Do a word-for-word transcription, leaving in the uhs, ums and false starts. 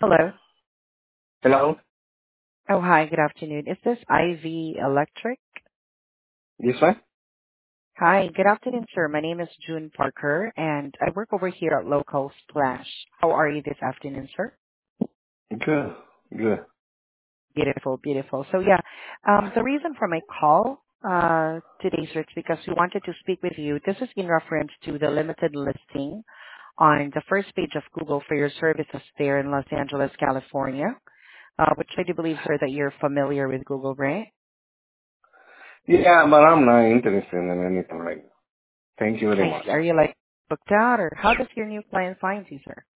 Hello. Hello? Oh, hi, good afternoon. Is this Ivy Electric? This one? Hi, good afternoon, sir. My name is June Parker, and I work over here at Local Splash. How are you this afternoon, sir? Good. Good. Beautiful, beautiful. So yeah, um, the reason for my call uh, today, sir, is because we wanted to speak with you. This is in reference to the limited listing on the first page of Google for your services there in Los Angeles, California, uh, which I do believe, sir, that you're familiar with Google, right? Yeah, but I'm not interested in anything right now. Thank you very I much. see. Are you like booked out, or how does your new client find you, sir?